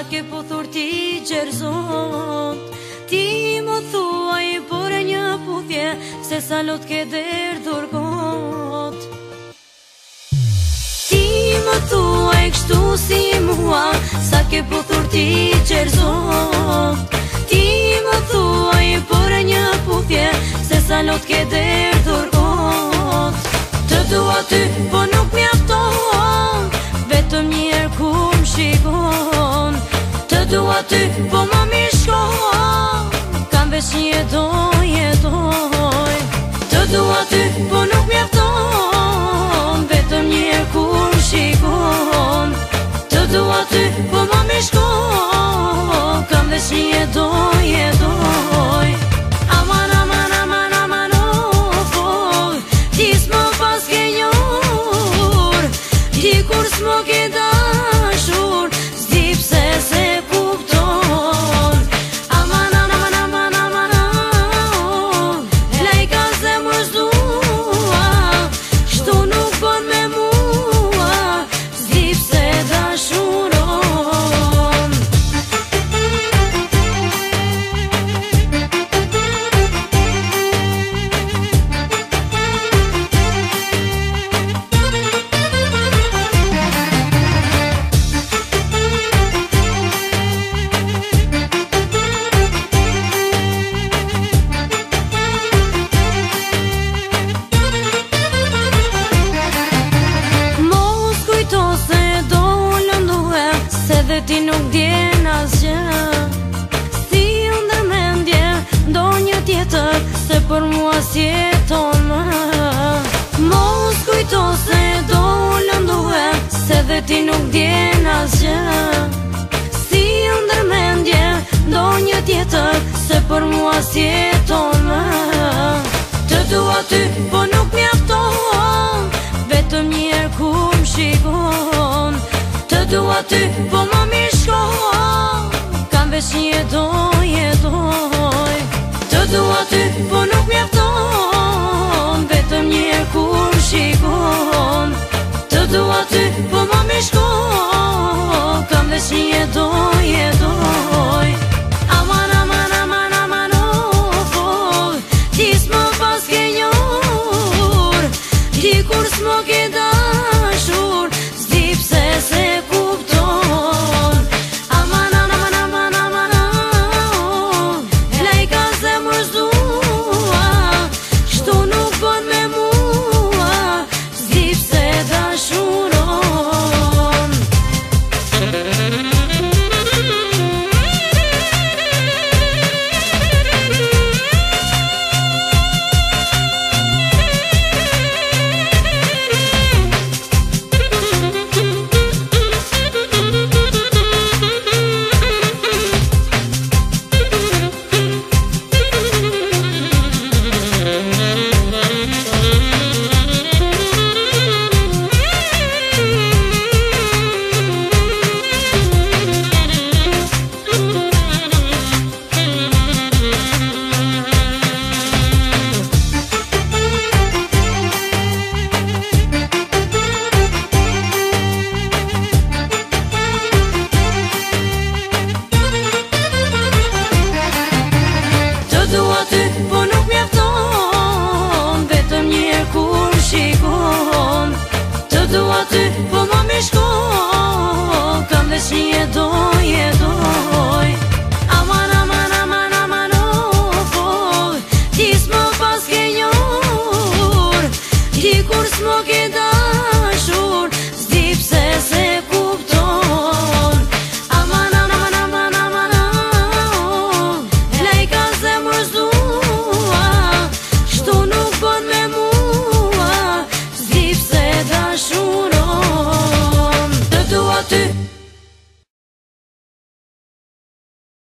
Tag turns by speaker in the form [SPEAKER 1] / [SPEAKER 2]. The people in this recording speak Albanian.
[SPEAKER 1] ke po thur ti gjerzon. Ti më thuaj por e një puthje, se sa lot ke derdhur kot. Ti më thuaj kështu si mua, sa ke po thur ti gjerzon. Ti më thuaj por e një puthje, se sa lot ke derdhur kot. Të dua ty, po nuk mjafton, vetëm njerë ku më shikon. Të dua ty, po më mishkon, kam veç një jetoj. Të dua ty, po nuk mjafton, vetëm njerë ku më shikon. Të dua ty, po më mishkon, kam veç një jetoj. Aman, aman, aman, aman, oh, ti s'mo pas ke njur, ti kur s'mo ke dashur, s'di pse se kupton. Aman, aman, aman, aman, oh, lajka zemrës dua, kështu nuk bën me mua, s'di pse dashuron. Dhe ti nuk djen asgjë, si ndërmendje ndonjë tjetër, se për mua s'jeton më. Mos kujto se do lënduhem, se dhe ti nuk djen asgjë, si ndërmendje ndonjë tjetër, se për mua s'jeton më. Të dua ty, po nuk mjafton, vetëm njerë ku më shikon. Të dua ty, po më mishkon, kam veç një jetoj. Të dua ty, po nuk